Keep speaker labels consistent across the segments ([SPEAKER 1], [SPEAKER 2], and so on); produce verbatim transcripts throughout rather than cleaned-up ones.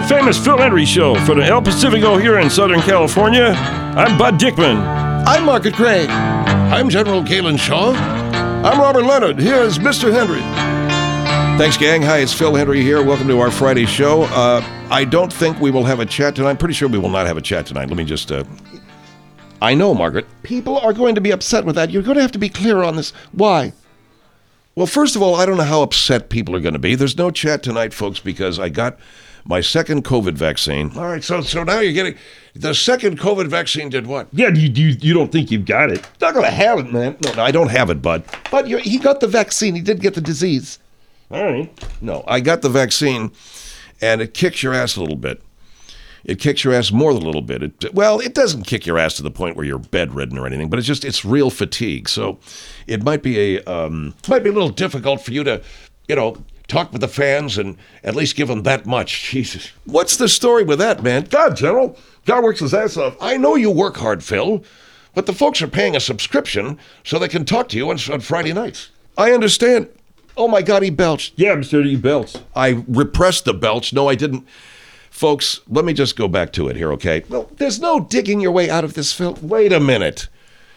[SPEAKER 1] famous Phil Hendry Show for the El Pacifico here in Southern California. I'm Bud Dickman.
[SPEAKER 2] I'm Margaret Gray. I'm General Galen Shaw.
[SPEAKER 3] I'm Robert Leonard. Here's Mister Hendry.
[SPEAKER 2] Thanks, gang. Hi, it's Phil Hendry here. Welcome to our Friday show. Uh, I don't think we will have a chat tonight. I'm pretty sure we will not have a chat tonight. Let me just... Uh... I know, Margaret.
[SPEAKER 3] People are going to be upset with that. You're going to have to be clear on this. Why?
[SPEAKER 2] Well, first of all, I don't know how upset people are going to be. There's no chat tonight, folks, because I got my second COVID vaccine.
[SPEAKER 3] All right, so so now you're getting... The second COVID vaccine did what?
[SPEAKER 1] Yeah, you you, you don't think you've got it?
[SPEAKER 3] Not going to have it, man.
[SPEAKER 2] No, no, I don't have it, bud.
[SPEAKER 3] But you're, he got the vaccine. He did get the disease.
[SPEAKER 1] All right.
[SPEAKER 2] No, I got the vaccine, and it kicks your ass a little bit. It kicks your ass more than a little bit. It, well, it doesn't kick your ass to the point where you're bedridden or anything, but it's just, it's real fatigue. So it might be a, um,
[SPEAKER 3] might be a little difficult for you to, you know, talk with the fans and at least give them that much. Jesus.
[SPEAKER 2] What's the story with that, man?
[SPEAKER 3] God, General, God works his ass off. I know you work hard, Phil, but the folks are paying a subscription so they can talk to you on, on Friday nights.
[SPEAKER 2] I understand.
[SPEAKER 3] Oh, my God, he belched.
[SPEAKER 1] Yeah, Mister He belched.
[SPEAKER 2] I repressed the belch. No, I didn't. Folks, let me just go back to it here, okay?
[SPEAKER 3] Well, there's no digging your way out of this, Phil.
[SPEAKER 2] Wait a minute.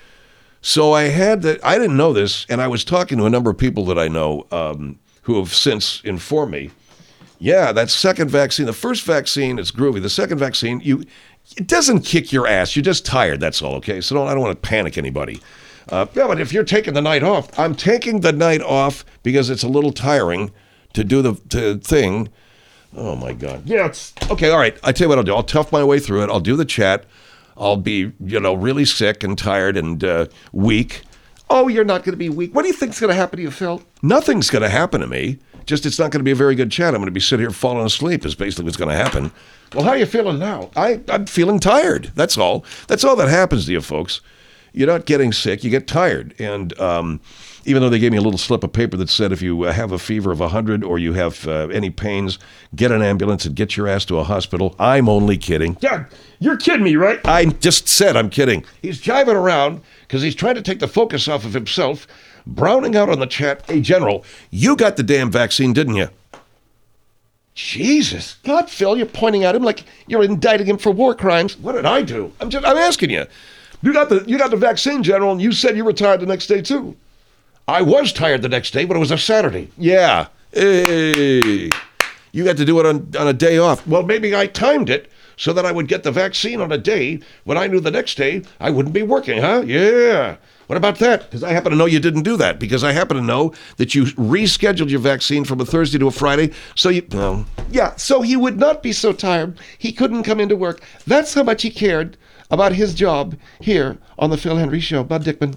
[SPEAKER 2] So I had the, I didn't know this, and I was talking to a number of people that I know um, who have since informed me. Yeah, that second vaccine, the first vaccine, it's groovy. The second vaccine, you, it doesn't kick your ass. You're just tired, that's all, okay? So don't, I don't want to panic anybody.
[SPEAKER 3] Uh, yeah, but if you're taking the night off.
[SPEAKER 2] I'm taking the night off because it's a little tiring to do the to thing. Oh, my God.
[SPEAKER 1] Yeah, it's...
[SPEAKER 2] Okay, all right. I tell you what I'll do. I'll tough my way through it. I'll do the chat. I'll be, you know, really sick and tired and uh, weak.
[SPEAKER 3] Oh, you're not going to be weak. What do you think's going to happen to you, Phil?
[SPEAKER 2] Nothing's going to happen to me. Just it's not going to be a very good chat. I'm going to be sitting here falling asleep is basically what's going to happen.
[SPEAKER 3] Well, how are you feeling now?
[SPEAKER 2] I, I'm feeling tired. That's all. That's all that happens to you, folks. You're not getting sick. You get tired. And um, even though they gave me a little slip of paper that said if you uh, have a fever of one hundred or you have uh, any pains, get an ambulance and get your ass to a hospital. I'm only kidding.
[SPEAKER 1] Yeah, you're kidding me, right?
[SPEAKER 2] I just said I'm kidding.
[SPEAKER 3] He's jiving around because he's trying to take the focus off of himself, browning out on the chat.
[SPEAKER 2] Hey, General, you got the damn vaccine, didn't you?
[SPEAKER 3] Jesus. God, Phil, you're pointing at him like you're indicting him for war crimes.
[SPEAKER 2] What did I do? I'm just, I'm asking you. You got the you got the vaccine, General, and you said you were tired the next day, too.
[SPEAKER 3] I was tired the next day, but it was a Saturday.
[SPEAKER 2] Yeah. Hey. You got to do it on, on a day off.
[SPEAKER 3] Well, maybe I timed it so that I would get the vaccine on a day when I knew the next day I wouldn't be working, huh? Yeah. What about that?
[SPEAKER 2] Because I happen to know you didn't do that. Because I happen to know that you rescheduled your vaccine from a Thursday to a Friday. So you... Well,
[SPEAKER 3] yeah, so he would not be so tired. He couldn't come into work. That's how much he cared about his job here on the Phil Hendry Show. Bud Dickman.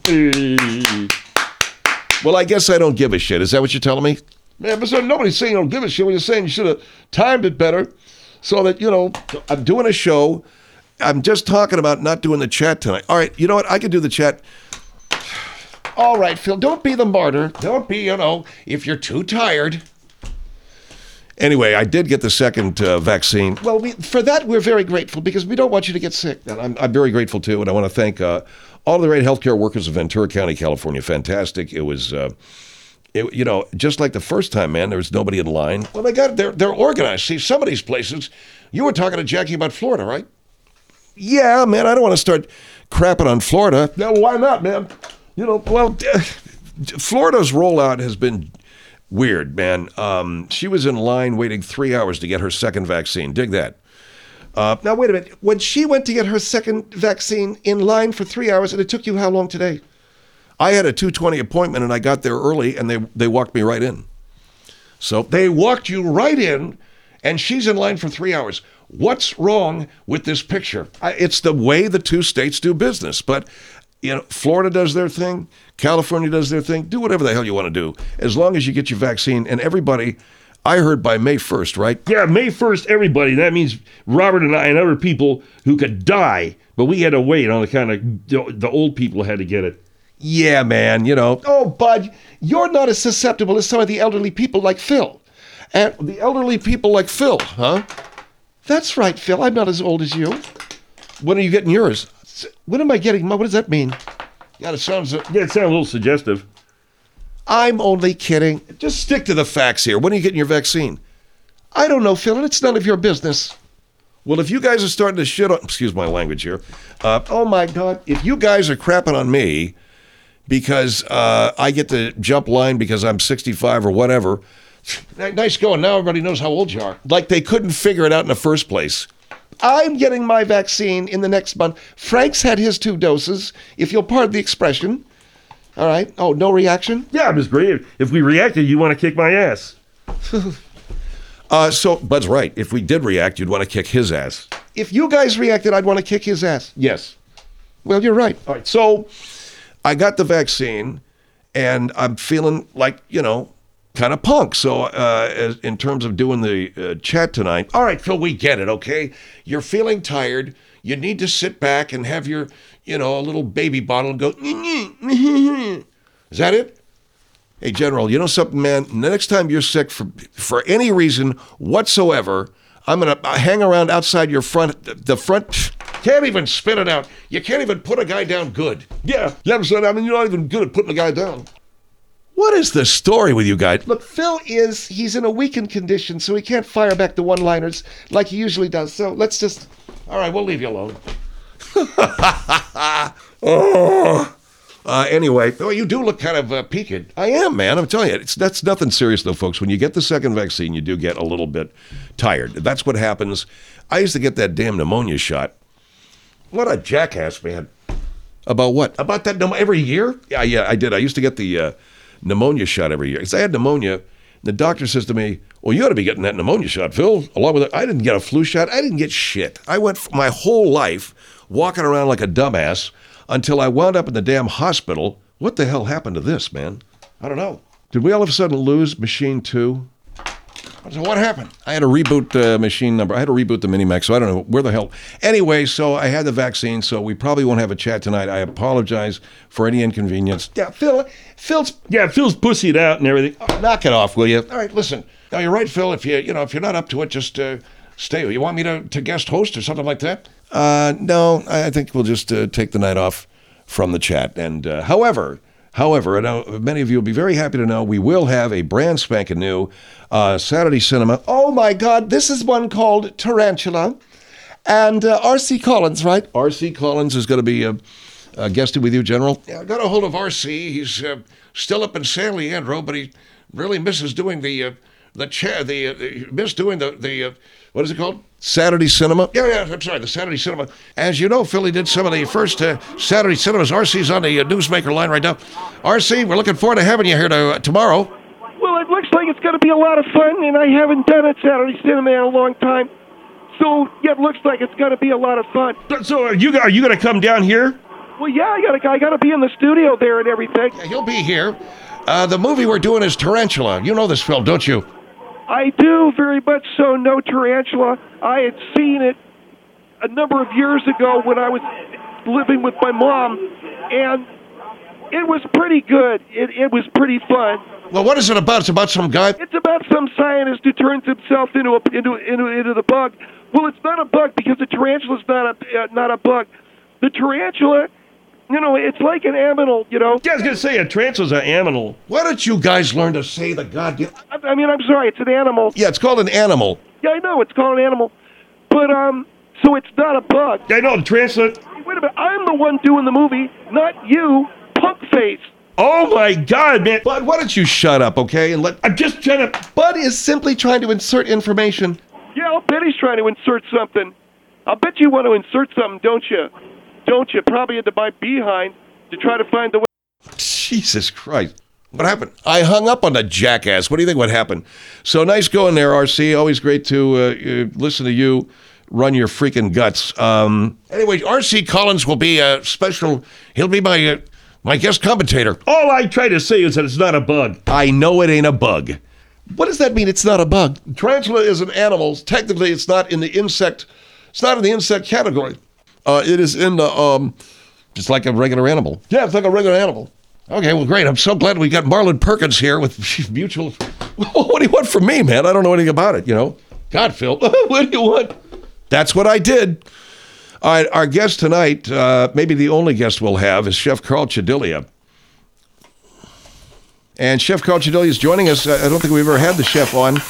[SPEAKER 2] Well, I guess I don't give a shit. Is that what you're telling me?
[SPEAKER 3] Yeah, but so nobody's saying you don't give a shit. What you're saying, you should have timed it better so that, you know...
[SPEAKER 2] I'm doing a show. I'm just talking about not doing the chat tonight. All right, you know what? I can do the chat.
[SPEAKER 3] All right, Phil, don't be the martyr. Don't be, you know, if you're too tired...
[SPEAKER 2] Anyway, I did get the second uh, vaccine.
[SPEAKER 3] Well, we, for that, we're very grateful because we don't want you to get sick.
[SPEAKER 2] And I'm, I'm very grateful, too. And I want to thank uh, all of the great healthcare workers of Ventura County, California. Fantastic. It was, uh, it, you know, just like the first time, man, there was nobody in line.
[SPEAKER 3] Well, they got it. They're, they're organized. See, some of these places, you were talking to Jackie about Florida, right?
[SPEAKER 2] Yeah, man, I don't want to start crapping on Florida.
[SPEAKER 3] Yeah, well, why not, man?
[SPEAKER 2] You know, well, uh, Florida's rollout has been... weird, man. Um, she was in line waiting three hours to get her second vaccine. Dig that.
[SPEAKER 3] Uh, now, wait a minute. When she went to get her second vaccine in line for three hours, and it took you how long today?
[SPEAKER 2] I had a two twenty appointment, and I got there early, and they, they walked me right in.
[SPEAKER 3] So they walked you right in, and she's in line for three hours. What's wrong with this picture?
[SPEAKER 2] I, it's the way the two states do business, but... You know, Florida does their thing. California does their thing. Do whatever the hell you want to do, as long as you get your vaccine. And everybody, I heard by May first, right?
[SPEAKER 1] Yeah, May first, everybody. That means Robert and I and other people who could die, but we had to wait on the kind of, the old people had to get it.
[SPEAKER 2] Yeah, man, you know.
[SPEAKER 3] Oh, Bud, you're not as susceptible as some of the elderly people like Phil.
[SPEAKER 2] And the elderly people like Phil, huh?
[SPEAKER 3] That's right, Phil. I'm not as old as you.
[SPEAKER 2] When are you getting yours?
[SPEAKER 3] When am I getting my, what does that mean?
[SPEAKER 1] Yeah, it sounds, uh, yeah, it sounds a little suggestive.
[SPEAKER 3] I'm only kidding.
[SPEAKER 2] Just stick to the facts here. When are you getting your vaccine?
[SPEAKER 3] I don't know, Phil, and it's none of your business.
[SPEAKER 2] Well, if you guys are starting to shit on, excuse my language here, uh, oh my God, if you guys are crapping on me because uh, I get to jump line because I'm sixty-five or whatever,
[SPEAKER 3] Nice going. Now everybody knows how old you are.
[SPEAKER 2] like they couldn't figure it out in the first place.
[SPEAKER 3] I'm getting my vaccine in the next month. Frank's had his two doses, if you'll pardon the expression. All right. Oh, no reaction?
[SPEAKER 1] Yeah, Miss Gray. If we reacted, you want to kick my ass.
[SPEAKER 2] Uh, so, Bud's right. If we did react, you'd want to kick his ass.
[SPEAKER 3] If you guys reacted, I'd want to kick his ass.
[SPEAKER 2] Yes.
[SPEAKER 3] Well, you're right.
[SPEAKER 2] All right. So, I got the vaccine, and I'm feeling like, you know, kind of punk. So, uh, as, in terms of doing the uh, chat tonight, all right, Phil, we get it, okay? You're feeling tired. You need to sit back and have your, you know, a little baby bottle and go, is that it? Hey, General, you know something, man? The next time you're sick for for any reason whatsoever, I'm going to hang around outside your front, the front.
[SPEAKER 3] Can't even spit it out. You can't even put a guy down good.
[SPEAKER 1] Yeah, you understand? I mean, you're not even good at putting a guy down.
[SPEAKER 2] What is the story with you guys?
[SPEAKER 3] Look, Phil is, he's in a weakened condition, so he can't fire back the one-liners like he usually does. So let's just, all right, we'll leave you alone.
[SPEAKER 2] oh. Uh, anyway,
[SPEAKER 3] Oh, you do look kind of uh, peaked.
[SPEAKER 2] I am, man. I'm telling you, it's that's nothing serious, though, folks. When you get the second vaccine, you do get a little bit tired. That's what happens. I used to get that damn pneumonia shot.
[SPEAKER 3] What a jackass, man.
[SPEAKER 2] About what?
[SPEAKER 3] About that pneumonia every year?
[SPEAKER 2] Yeah, yeah, I did. I used to get the uh, pneumonia shot every year. Because I had pneumonia. The doctor says to me, well, you ought to be getting that pneumonia shot, Phil. Along with it, I didn't get a flu shot. I didn't get shit. I went my whole life walking around like a dumbass until I wound up in the damn hospital. What the hell happened to this, man?
[SPEAKER 3] I don't know.
[SPEAKER 2] Did we all of a sudden lose Machine two?
[SPEAKER 3] So what happened?
[SPEAKER 2] I had to reboot uh, machine number. I had to reboot the Minimax, so I don't know where the hell. Anyway, so I had the vaccine, so we probably won't have a chat tonight. I apologize for any inconvenience.
[SPEAKER 3] Yeah, Phil, Phil's,
[SPEAKER 1] Yeah, Phil's pussied out and everything.
[SPEAKER 2] Knock it off, will you?
[SPEAKER 3] all right, listen. Now, you're right, Phil. If, you, you know, if you're not up to it, just uh, stay. You want me to, to guest host or something like that?
[SPEAKER 2] Uh, no, I I think we'll just uh, take the night off from the chat. And uh, however, however, I know many of you will be very happy to know we will have a brand spanking new uh, Saturday Cinema.
[SPEAKER 3] Oh, my God. This is one called Tarantula. And uh, R C Collins, right?
[SPEAKER 2] R C Collins is going to be uh, uh, guested with you, General.
[SPEAKER 3] Yeah, I got a hold of R C. He's uh, still up in San Leandro, but he really misses doing the uh, the chair. The uh, he missed doing the the uh, what is it called?
[SPEAKER 2] Saturday Cinema.
[SPEAKER 3] Yeah, yeah, I'm sorry, the Saturday Cinema. As you know, Philly did some of the first uh, Saturday Cinemas. R C's on the uh, newsmaker line right now. R C, we're looking forward to having you here to, uh, tomorrow.
[SPEAKER 4] Well, it looks like it's going to be a lot of fun, and I haven't done a Saturday Cinema in a long time. So, yeah, it looks like it's going to be a lot of fun.
[SPEAKER 1] So are you, are you going to come down here?
[SPEAKER 4] Well, yeah, I got to I got to be in the studio there and everything.
[SPEAKER 3] Yeah, he'll be here. Uh, the movie we're doing is Tarantula. You know this film, don't you?
[SPEAKER 4] I do very much so know Tarantula. I had seen it a number of years ago when I was living with my mom, and it was pretty good. It, it was pretty fun.
[SPEAKER 3] Well, what is it about? It's about some guy.
[SPEAKER 4] It's about some scientist who turns himself into a into into into the bug. Well, it's not a bug because the tarantula's not a uh, not a bug. The tarantula, you know, it's like an aminal, you know.
[SPEAKER 1] Yeah, I was going to say a tarantula's an animal.
[SPEAKER 3] Why don't you guys learn to say the goddamn...
[SPEAKER 4] I, I mean, I'm sorry, it's an animal.
[SPEAKER 2] Yeah, it's called an animal.
[SPEAKER 4] Yeah, I know, it's called an animal. But, um, so it's not a bug.
[SPEAKER 1] I know, the tarantula.
[SPEAKER 4] Wait a minute, I'm the one doing the movie, not you, punk face.
[SPEAKER 1] Oh my God, man.
[SPEAKER 2] Bud, why don't you shut up, okay? And let
[SPEAKER 1] I'm just trying to.
[SPEAKER 3] Bud is simply trying to insert information.
[SPEAKER 4] Yeah, I'll bet he's trying to insert something. I'll bet you want to insert something, don't you? Don't you? Probably into my behind to try to find the way.
[SPEAKER 2] Jesus Christ. What happened? I hung up on the jackass. What do you think what happened? So nice going there, R C. Always great to uh, uh, listen to you run your freaking guts. Um,
[SPEAKER 3] Anyway, R C Collins will be a special... He'll be my uh, my guest commentator.
[SPEAKER 1] All I try to say is that it's not a bug.
[SPEAKER 2] I know it ain't a bug.
[SPEAKER 3] What does that mean? It's not a bug. Tarantula is an animal. Technically, it's not in the insect... It's not in the insect category.
[SPEAKER 2] Uh, it is in the, um, just like a regular animal.
[SPEAKER 3] Yeah, it's like a regular animal. Okay, well, great. I'm so glad we got Marlon Perkins here with mutual...
[SPEAKER 2] What do you want from me, man? I don't know anything about it, you know?
[SPEAKER 3] God, Phil, what do you want?
[SPEAKER 2] That's what I did. All right, our guest tonight, uh, maybe the only guest we'll have, is Chef Carl Chedilia. And Chef Carl Chedilia is joining us. I don't think we've ever had the chef on.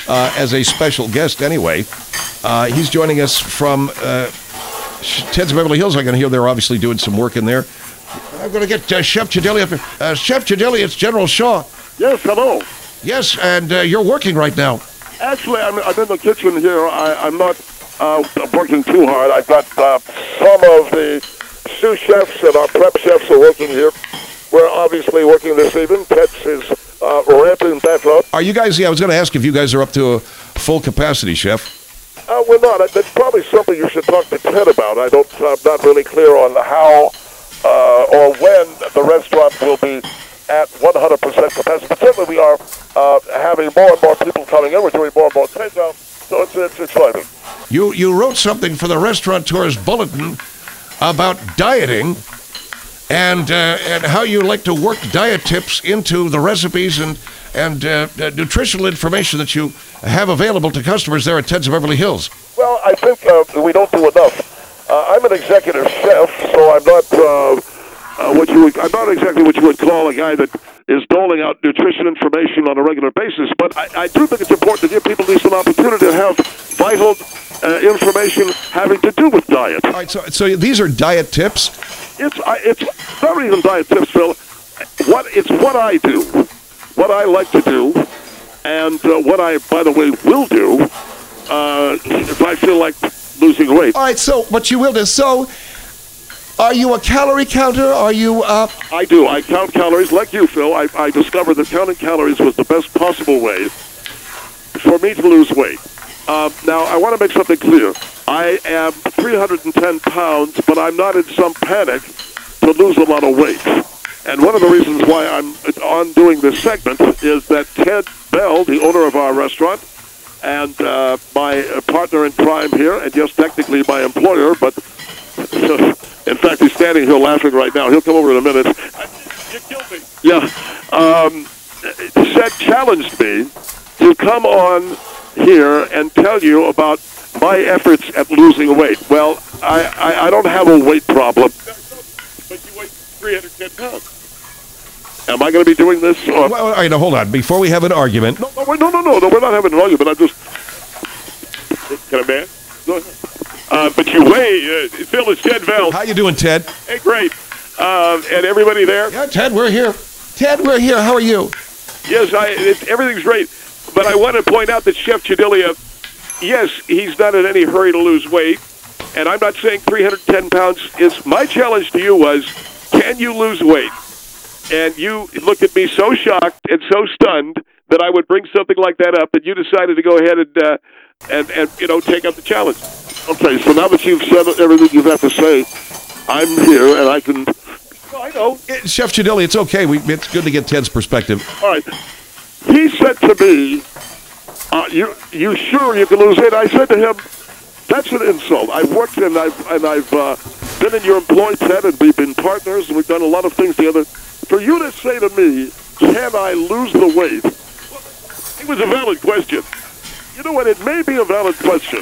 [SPEAKER 2] uh, as a special guest anyway. Uh, he's joining us from uh, Ted's Beverly Hills. I'm going to hear they're obviously doing some work in there. I'm going to get uh, Chef Chidilli up here. Uh, Chef Chidilli, it's General Shaw.
[SPEAKER 5] Yes, hello.
[SPEAKER 2] Yes, and uh, you're working right now.
[SPEAKER 5] Actually, I'm, I'm in the kitchen here. I, I'm not uh, working too hard. I've got uh, some of the sous chefs and our prep chefs are working here. We're obviously working this evening. Ted's is uh, ramping back up.
[SPEAKER 2] Are you guys, yeah, I was going to ask if you guys are up to a full capacity, Chef.
[SPEAKER 5] Uh, we're not. That's probably something you should talk to Ted about. I don't, I'm not really clear on how uh, or when the restaurant will be at one hundred percent capacity. But certainly we are uh, having more and more people coming in. We're doing more and more takeout, so it's, it's exciting.
[SPEAKER 2] You, you wrote something for the Restaurateur's Bulletin about dieting and uh, and how you like to work diet tips into the recipes and and uh, uh, nutritional information that you have available to customers there at Ted's of Beverly Hills.
[SPEAKER 5] Well, I think uh, we don't do enough. Uh, I'm an executive chef, so I'm not uh, uh, what you would, I'm not exactly what you would call a guy that is doling out nutrition information on a regular basis. But I, I do think it's important to give people at least an opportunity to have vital uh, information having to do with diet.
[SPEAKER 2] All right, so so these are diet tips.
[SPEAKER 5] It's I, it's not even diet tips, Phil. What it's what I do, what I like to do, and uh, what I, by the way, will do uh, if I feel like losing weight.
[SPEAKER 2] All right, so what you will do. So, are you a calorie counter? Are you? Uh...
[SPEAKER 5] I do. I count calories like you, Phil. I, I discovered that counting calories was the best possible way for me to lose weight. Uh, now, I want to make something clear. I am three hundred ten pounds, but I'm not in some panic to lose a lot of weight. And one of the reasons why I'm on doing this segment is that Ted Bell, the owner of our restaurant, and uh, my partner in crime here, and yes, technically my employer, but in fact, he's standing here laughing right now. He'll come over in a minute. You killed me. Yeah. Um, Ted challenged me to come on here and tell you about my efforts at losing weight. Well, I, I, I don't have a weight problem. But you weigh three hundred ten pounds. Am I going to be doing this? Or?
[SPEAKER 2] Well, all right, now hold on. Before we have an argument.
[SPEAKER 5] No, no, no, no, no, no. We're not having an argument. I'm just. Can I, man? Go ahead. Uh, but you weigh. Uh, Phil, it's Ted Bell.
[SPEAKER 2] How you doing, Ted?
[SPEAKER 5] Hey, great. Uh, and everybody there?
[SPEAKER 2] Yeah, Ted, we're here. Ted, we're here. How are you?
[SPEAKER 5] Yes, I. It, everything's great. But I want to point out that Chef Chidilli, yes, he's not in any hurry to lose weight. And I'm not saying three hundred ten pounds is. My challenge to you was, can you lose weight? And you looked at me so shocked and so stunned that I would bring something like that up, and you decided to go ahead and, uh, and, and you know, take up the challenge. Okay, so now that you've said everything you have to say, I'm here, and I can... Well, I know.
[SPEAKER 2] Chef Chidilli, it's okay. We, it's good to get Ted's perspective.
[SPEAKER 5] All right. He said to me, uh, you you sure you can lose weight? I said to him, that's an insult. I've worked and I've, and I've uh, been in your employ, Ted, and we've been partners, and we've done a lot of things together. For you to say to me, can I lose the weight? Well, it was a valid question. You know what? It may be a valid question,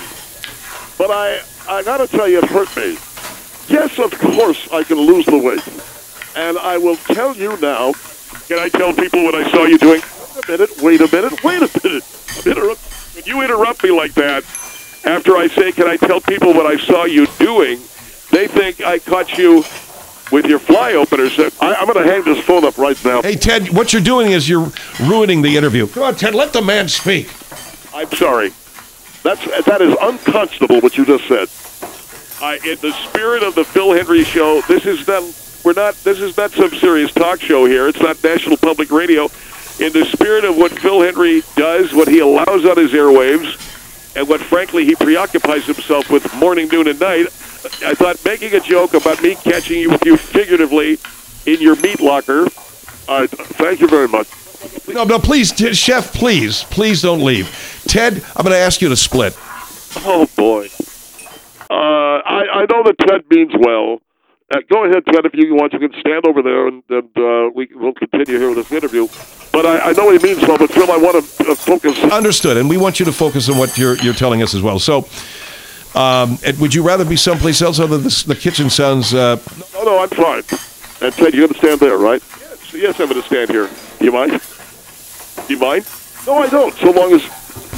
[SPEAKER 5] but I, I got to tell you, it hurt me. Yes, of course, I can lose the weight. And I will tell you now, can I tell people what I saw you doing? Wait a minute, wait a minute, wait a minute. I'm interrupt- when you interrupt me like that, after I say, can I tell people what I saw you doing, they think I caught you with your fly openers. I, I'm going to hang this phone up right now.
[SPEAKER 2] Hey, Ted, what you're doing is you're ruining the interview. Come on, Ted, let the man speak.
[SPEAKER 5] I'm sorry. That's that is unconscionable what you just said. I, in the spirit of the Phil Hendrie Show, this is not. We're not. This is not some serious talk show here. It's not National Public Radio. In the spirit of what Phil Hendrie does, what he allows on his airwaves, and what, frankly, he preoccupies himself with morning, noon, and night, I thought making a joke about me catching you with you figuratively in your meat locker. Uh, thank you very much.
[SPEAKER 2] No, no, please, t- Chef, please, please don't leave. Ted, I'm going to ask you to split.
[SPEAKER 5] Oh, boy. Uh, I, I know that Ted means well. Uh, go ahead, Ted, if you want. You can stand over there, and, and uh, we, we'll continue here with this interview. But I, I know he means well, but Phil, I want to uh, focus.
[SPEAKER 2] Understood, and we want you to focus on what you're you're telling us as well. So, um, would you rather be someplace else other than the, the kitchen sounds... Uh...
[SPEAKER 5] No, no, I'm fine. And Ted, you're going to stand there, right? Yes, yes, I'm going to stand here. Do you mind? Do you mind? No, I don't, so long as...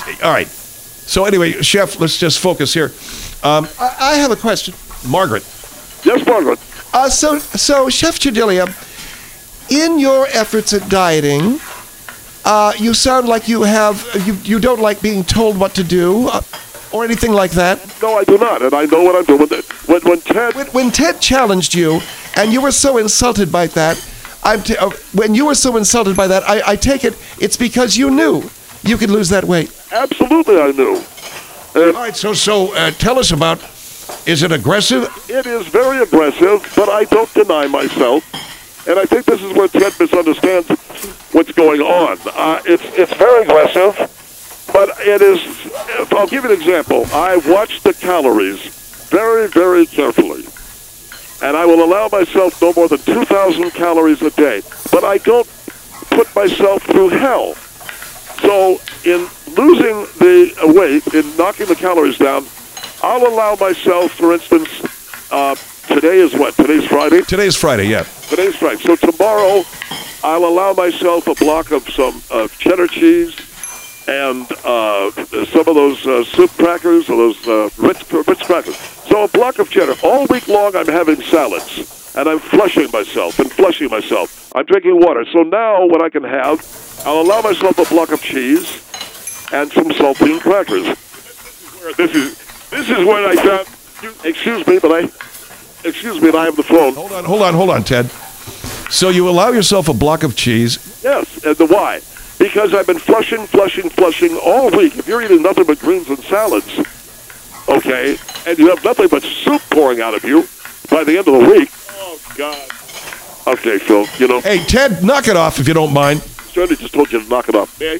[SPEAKER 2] all right. So anyway, Chef, let's just focus here. Um,
[SPEAKER 3] I, I have a question.
[SPEAKER 2] Margaret.
[SPEAKER 5] Yes, Margaret.
[SPEAKER 3] Uh, so, so Chef Chidilia, in your efforts at dieting, uh, you sound like you have you you don't like being told what to do, uh, or anything like that.
[SPEAKER 5] No, I do not, and I know what I'm doing. When, when Ted,
[SPEAKER 3] When, when Ted challenged you, and you were so insulted by that, I'm t- uh, when you were so insulted by that, I, I take it it's because you knew you could lose that weight.
[SPEAKER 5] absolutely, I knew.
[SPEAKER 2] All right, so so uh, tell us about. Is it aggressive?
[SPEAKER 5] It is very aggressive, but I don't deny myself. And I think this is where Ted misunderstands what's going on. Uh, it's it's very aggressive, but it is. I'll give you an example. I watch the calories very, very carefully, and I will allow myself no more than two thousand calories a day. But I don't put myself through hell. So in losing the weight, in knocking the calories down, I'll allow myself, for instance, uh, today is what? Today's Friday?
[SPEAKER 2] Today's Friday, yeah.
[SPEAKER 5] Today's Friday. So tomorrow, I'll allow myself a block of some uh, cheddar cheese and uh, some of those uh, soup crackers or those uh, Ritz, Ritz crackers. So a block of cheddar. All week long, I'm having salads, and I'm flushing myself and flushing myself. I'm drinking water. So now what I can have, I'll allow myself a block of cheese and some saltine crackers. This is this is when I found. Excuse me, but I excuse me, but I have the phone.
[SPEAKER 2] Hold on, hold on, hold on, Ted. So you allow yourself a block of cheese.
[SPEAKER 5] Yes, and the why? Because I've been flushing, flushing, flushing all week. If you're eating nothing but greens and salads, okay, and you have nothing but soup pouring out of you by the end of the week. Oh God. Okay, Phil. You know.
[SPEAKER 2] Hey, Ted, knock it off if you don't mind.
[SPEAKER 5] Shirley just told you to knock it off. May I?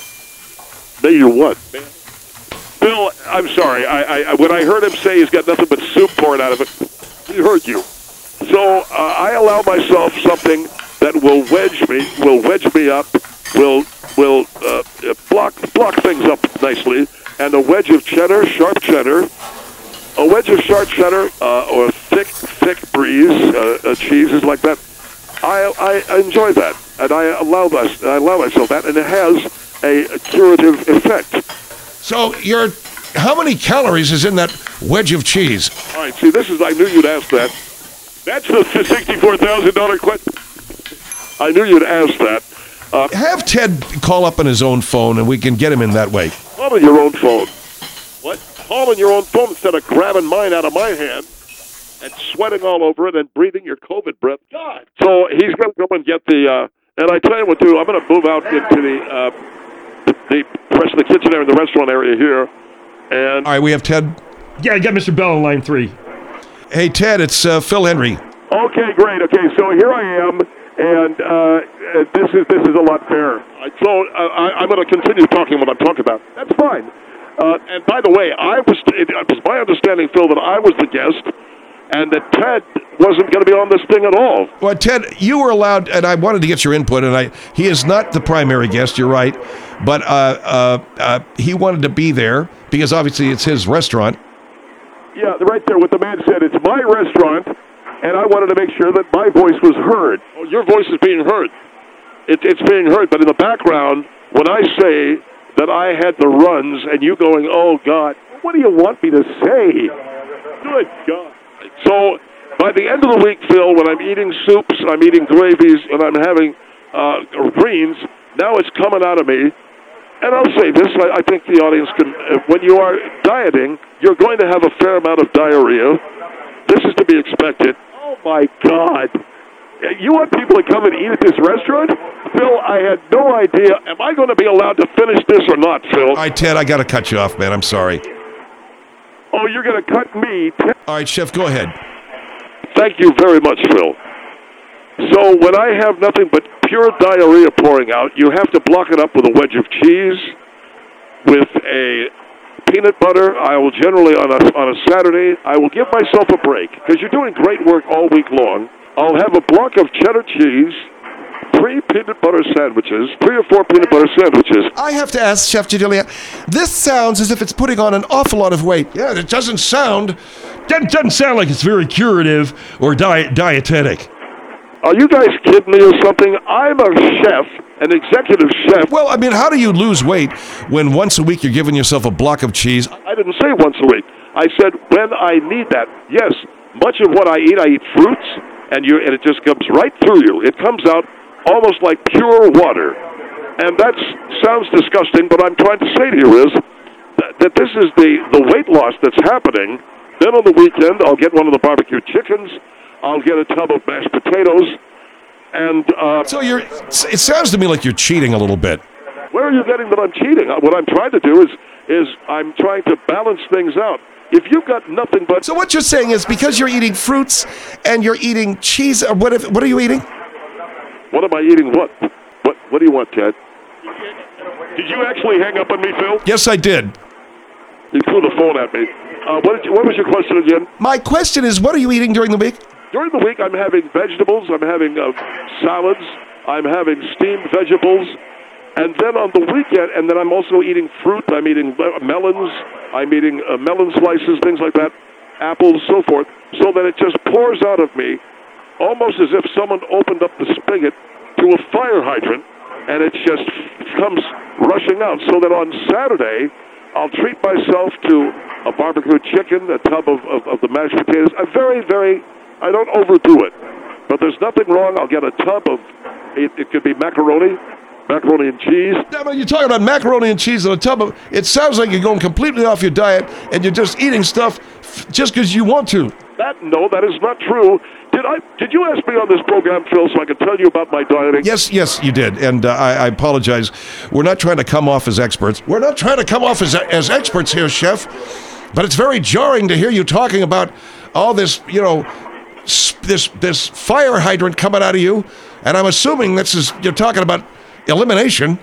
[SPEAKER 5] May you what? May I? Bill, I'm sorry. I, I, when I heard him say he's got nothing but soup pouring out of it, he heard you. So uh, I allow myself something that will wedge me, will wedge me up, will will uh, block block things up nicely, and a wedge of cheddar, sharp cheddar, a wedge of sharp cheddar, uh, or thick thick bries, uh, uh, cheeses like that. I I enjoy that, and I allow my, I allow myself that, and it has a, a curative effect.
[SPEAKER 2] So you're, how many calories is in that wedge of cheese?
[SPEAKER 5] All right, see, this is, I knew you'd ask that. That's the sixty-four thousand dollars question. I knew you'd ask that. Uh,
[SPEAKER 2] Have Ted call up on his own phone and we can get him in that way.
[SPEAKER 5] call on your own phone. What? Call on your own phone instead of grabbing mine out of my hand and sweating all over it and breathing your COVID breath. God. So he's going to go and get the, uh, and I tell you what, too, I'm going to move out into the, uh, the rest of the kitchen area, the restaurant area here. And
[SPEAKER 2] All right, we have Ted.
[SPEAKER 1] Yeah, I got Mister Bell on line three.
[SPEAKER 2] Hey, Ted, it's uh, Phil Henry.
[SPEAKER 5] okay, great. Okay, so here I am, and uh, this is this is a lot fairer. So uh, I, I'm going to continue talking what I'm talking about. That's fine. Uh, and by the way, I was it was my understanding, Phil, that I was the guest, and that Ted wasn't going to be on this thing at all.
[SPEAKER 2] Well, Ted, you were allowed, and I wanted to get your input, and I he is not the primary guest, you're right, but uh, uh, uh, he wanted to be there because obviously it's his restaurant.
[SPEAKER 5] Yeah, right there. What the man said. It's my restaurant, and I wanted to make sure that my voice was heard. Oh, your voice is being heard. It, it's being heard, but in the background, when I say that I had the runs, and you going, "Oh God, what do you want me to say?" Good God. So by the end of the week, Phil, when I'm eating soups, I'm eating gravies, and I'm having uh, greens, now it's coming out of me. And I'll say this, I, I think the audience can, uh, when you are dieting, you're going to have a fair amount of diarrhea. This is to be expected. Oh, my God. You want people to come and eat at this restaurant? Phil, I had no idea. Am I going to be allowed to finish this or not, Phil?
[SPEAKER 2] All right, Ted, I got to cut you off, man. I'm sorry.
[SPEAKER 5] Oh, you're going to cut me?
[SPEAKER 2] All right, Chef, go ahead.
[SPEAKER 5] Thank you very much, Phil. So when I have nothing but pure diarrhea pouring out, you have to block it up with a wedge of cheese, with a peanut butter. I will generally, on a, on a Saturday, I will give myself a break, because you're doing great work all week long. I'll have a block of cheddar cheese, three peanut butter sandwiches, three or four peanut butter sandwiches.
[SPEAKER 3] I have to ask, Chef Jadilia, this sounds as if it's putting on an awful lot of weight.
[SPEAKER 2] Yeah, it doesn't sound.
[SPEAKER 1] That doesn't sound like it's very curative or diet dietetic.
[SPEAKER 5] Are you guys kidding me or something? I'm a chef an executive chef.
[SPEAKER 2] Well, I mean, how do you lose weight when once a week you're giving yourself a block of cheese?
[SPEAKER 5] I didn't say once a week. I said when I need that. Yes, much of what I eat, I eat fruits, and you and it just comes right through you. It comes out almost like pure water. And that sounds disgusting, but I'm trying to say to you is that, that this is the, the weight loss that's happening. Then on the weekend, I'll get one of the barbecue chickens. I'll get a tub of mashed potatoes. And uh,
[SPEAKER 2] So you're. It sounds to me like you're cheating a little bit.
[SPEAKER 5] where are you getting that I'm cheating? What I'm trying to do is is I'm trying to balance things out. If you've got nothing but...
[SPEAKER 3] So what you're saying is because you're eating fruits and you're eating cheese, or what, if, what are you eating?
[SPEAKER 5] What am I eating? What? What, what do you want, Ted? Did you actually hang up on me, Phil?
[SPEAKER 2] Yes, I did.
[SPEAKER 5] You threw the phone at me. Uh, what, did you, what was your question again?
[SPEAKER 3] My question is, what are you eating during the week?
[SPEAKER 5] During the week, I'm having vegetables. I'm having uh, salads. I'm having steamed vegetables. And then on the weekend, and then I'm also eating fruit. I'm eating melons. I'm eating uh, melon slices, things like that, apples, so forth, so that it just pours out of me almost as if someone opened up the spigot to a fire hydrant, and it just comes rushing out. So that on Saturday, I'll treat myself to a barbecue chicken, a tub of, of, of the mashed potatoes. I very, very, I don't overdo it. But there's nothing wrong. I'll get a tub of, it, it could be macaroni, macaroni and cheese.
[SPEAKER 2] Yeah, but you're talking about macaroni and cheese in a tub of. It sounds like you're going completely off your diet and you're just eating stuff f- just because you want to.
[SPEAKER 5] That, no, that is not true. Did I? Did you ask me on this program, Phil, so I can tell you about my dieting?
[SPEAKER 2] Yes, yes, you did, and uh, I, I apologize. We're not trying to come off as experts. We're not trying to come off as as experts here, Chef. But it's very jarring to hear you talking about all this, you know, s- this this fire hydrant coming out of you, and I'm assuming this is you're talking about elimination.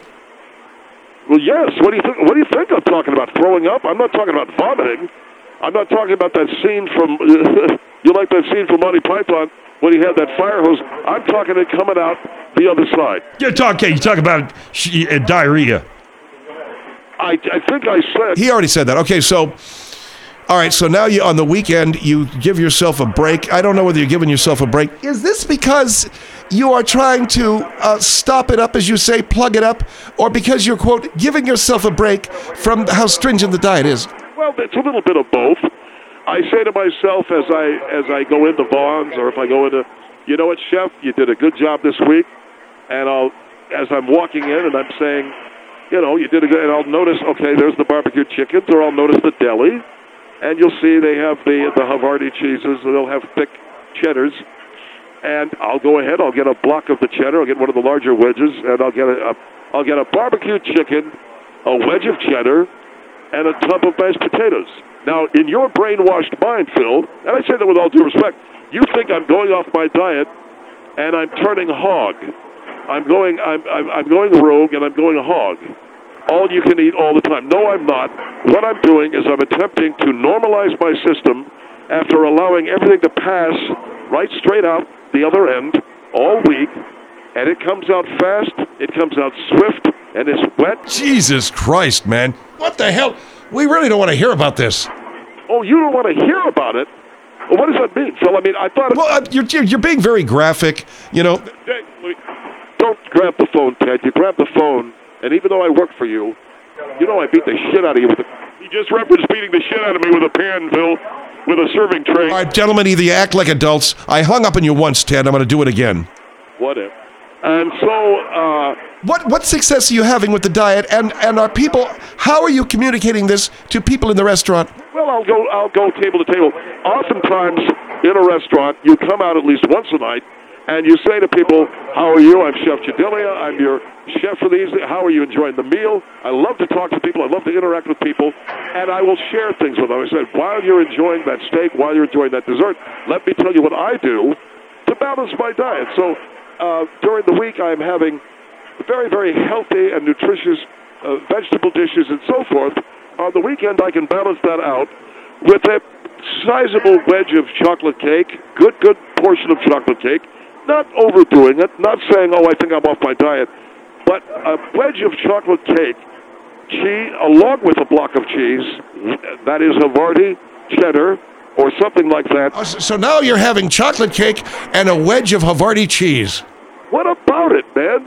[SPEAKER 5] Well, yes. What do you think? What do you think I'm talking about? Throwing up? I'm not talking about vomiting. I'm not talking about that scene from. You like that scene from Monty Python when he had that fire hose? I'm talking it coming out the other side.
[SPEAKER 1] You talk, you talk about sh- uh, diarrhea.
[SPEAKER 5] I, I think I said.
[SPEAKER 2] He already said that. Okay, so. All right, so now you on the weekend you give yourself a break. I don't know whether you're giving yourself a break.
[SPEAKER 3] Is this because you are trying to uh, stop it up, as you say, plug it up, or because you're, quote, giving yourself a break from how stringent the diet is?
[SPEAKER 5] Well, it's a little bit of both. I say to myself as I as I go into Vaughn's, or if I go into, you know what, Chef, you did a good job this week, and I'll, as I'm walking in and I'm saying, you know, you did a good, and I'll notice, okay, there's the barbecue chickens, or I'll notice the deli, and you'll see they have the the Havarti cheeses, and they'll have thick cheddars, and I'll go ahead, I'll get a block of the cheddar, I'll get one of the larger wedges, and I'll get a, a I'll get a barbecue chicken, a wedge of cheddar, and a tub of mashed potatoes. Now, in your brainwashed mind, Phil, and I say that with all due respect, you think I'm going off my diet and I'm turning hog. I'm going, I'm, I'm, I'm going rogue and I'm going hog. All you can eat all the time. No, I'm not. What I'm doing is I'm attempting to normalize my system after allowing everything to pass right straight out the other end all week, and it comes out fast, it comes out swift, and it's wet.
[SPEAKER 2] Jesus Christ, man. What the hell? We really don't want to hear about this.
[SPEAKER 5] Oh, you don't want to hear about it? Well, what does that mean, Phil? I mean, I thought... It,
[SPEAKER 2] Well, uh, you're, you're you're being very graphic, you know.
[SPEAKER 5] Hey, wait. Don't grab the phone, Ted. You grab the phone, and even though I work for you, you know I beat the shit out of you with a... You just referenced beating the shit out of me with a pan, Phil, with a serving tray.
[SPEAKER 2] All right, gentlemen, either you act like adults. I hung up on you once, Ted. I'm going to do it again.
[SPEAKER 5] Whatever. And so, uh...
[SPEAKER 3] What what success are you having with the diet, and, and are people, how are you communicating this to people in the restaurant?
[SPEAKER 5] Well, I'll go. I'll go table to table. Oftentimes, in a restaurant, you come out at least once a night, and you say to people, "How are you? I'm Chef Chidilia. I'm your chef for these. How are you enjoying the meal?" I love to talk to people. I love to interact with people, and I will share things with them. I said, "While you're enjoying that steak, while you're enjoying that dessert, let me tell you what I do to balance my diet." So, uh, during the week, I'm having very, very healthy and nutritious uh, vegetable dishes and so forth. On the weekend, I can balance that out with a sizable wedge of chocolate cake, good, good portion of chocolate cake, not overdoing it, not saying, oh, I think I'm off my diet, but a wedge of chocolate cake, cheese, along with a block of cheese, that is Havarti, cheddar, or something like that.
[SPEAKER 2] Oh, so so now you're having chocolate cake and a wedge of Havarti cheese.
[SPEAKER 5] What about it, man?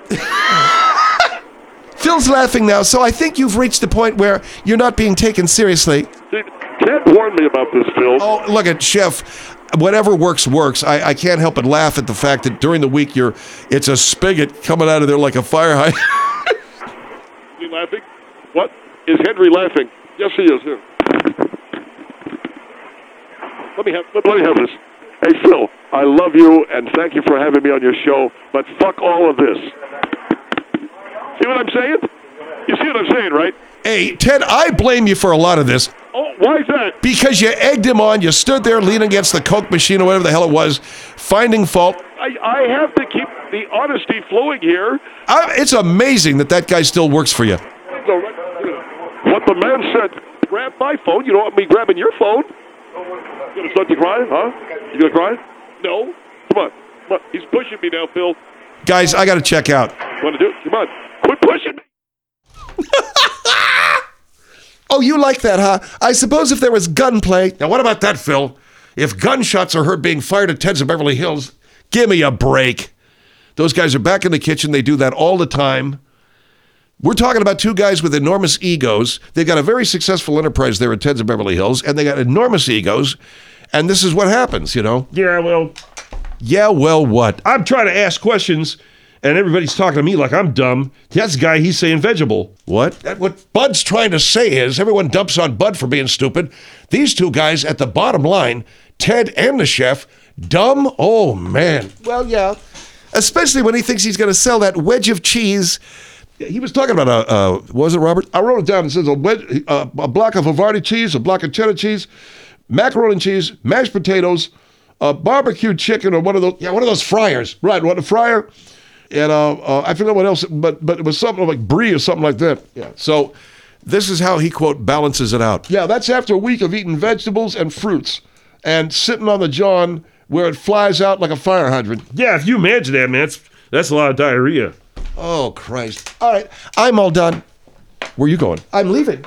[SPEAKER 3] Phil's laughing now, so I think you've reached the point where you're not being taken seriously.
[SPEAKER 5] See, Ted warned me about this, Phil.
[SPEAKER 2] Oh, look at Chef. Whatever works, works. I, I can't help but laugh at the fact that during the week you're, it's a spigot coming out of there like a fire hydrant.
[SPEAKER 5] Is he laughing? What? Is Henry laughing? Yes, he is. Here. Let me have, let, let me have this. Hey, Phil, I love you, and thank you for having me on your show, but fuck all of this. See what I'm saying? You see what I'm saying, right?
[SPEAKER 2] Hey, Ted, I blame you for a lot of this.
[SPEAKER 5] Oh, why is that?
[SPEAKER 2] Because you egged him on, you stood there leaning against the Coke machine or whatever the hell it was, finding fault.
[SPEAKER 5] I, I have to keep the honesty flowing here.
[SPEAKER 2] I, it's amazing that that guy still works for you.
[SPEAKER 5] So, what the man said, grab my phone. You don't want me grabbing your phone. You gonna start to cry, huh? You gonna cry? No. Come on. Come on. He's pushing me now, Phil.
[SPEAKER 2] Guys, I got to check out.
[SPEAKER 5] Want to do it? Come on. Quit pushing me.
[SPEAKER 3] Oh, you like that, huh? I suppose if there was gunplay.
[SPEAKER 2] Now, what about that, Phil? If gunshots are heard being fired at Ted's of Beverly Hills, give me a break. Those guys are back in the kitchen. They do that all the time. We're talking about two guys with enormous egos. They got a very successful enterprise there at Ted's of Beverly Hills, and they got enormous egos. And this is what happens, you know?
[SPEAKER 1] Yeah, well,
[SPEAKER 2] Yeah, well, what?
[SPEAKER 1] I'm trying to ask questions, and everybody's talking to me like I'm dumb. That's the guy, he's saying vegetable.
[SPEAKER 2] What? That, what Bud's trying to say is everyone dumps on Bud for being stupid. These two guys at the bottom line, Ted and the chef, dumb? Oh, man.
[SPEAKER 3] Well, yeah. Especially when he thinks he's going to sell that wedge of cheese.
[SPEAKER 2] He was talking about a, uh, what was it, Robert?
[SPEAKER 1] I wrote it down. It says a, wed- uh, a block of Havarti cheese, a block of cheddar cheese, macaroni and cheese, mashed potatoes, a barbecued chicken, or one of those.
[SPEAKER 2] Yeah, one of those fryers.
[SPEAKER 1] Right, what a fryer, and uh, uh, I forget what else, but but it was something like brie or something like that.
[SPEAKER 2] Yeah. So this is how he, quote, balances it out.
[SPEAKER 1] Yeah, that's after a week of eating vegetables and fruits and sitting on the john where it flies out like a fire hydrant. Yeah, if you imagine that, man, that's, that's a lot of diarrhea.
[SPEAKER 2] Oh, Christ.
[SPEAKER 3] All right, I'm all done.
[SPEAKER 2] Where are you going?
[SPEAKER 3] I'm leaving.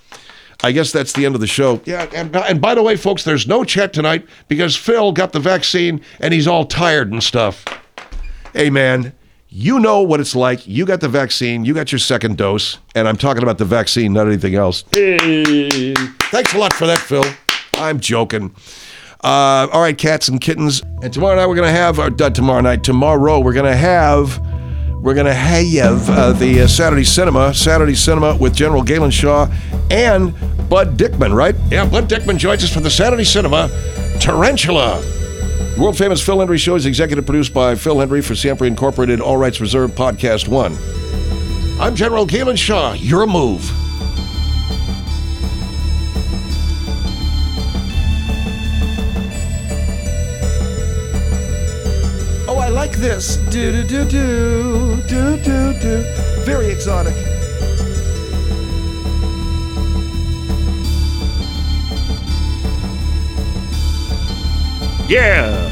[SPEAKER 2] I guess that's the end of the show. Yeah, and, and by the way, folks, there's no chat tonight because Phil got the vaccine and he's all tired and stuff. Hey, man, you know what it's like. You got the vaccine. You got your second dose. And I'm talking about the vaccine, not anything else.
[SPEAKER 1] Hey.
[SPEAKER 2] Thanks a lot for that, Phil. I'm joking. Uh, all right, cats and kittens. And tomorrow night we're going to have, or uh, tomorrow night, tomorrow we're going to have, we're going to have uh, the uh, Saturday Cinema, Saturday Cinema with General Galen Shaw and Bud Dickman, right? Yeah, Bud Dickman joins us for the Saturday Cinema, Tarantula. World famous Phil Hendry Show is executive produced by Phil Hendry for Siempre Incorporated, All Rights Reserved, Podcast One. I'm General Galen Shaw. Your move.
[SPEAKER 3] Oh, I like this. Do do do do do do do. Very exotic.
[SPEAKER 1] Yeah.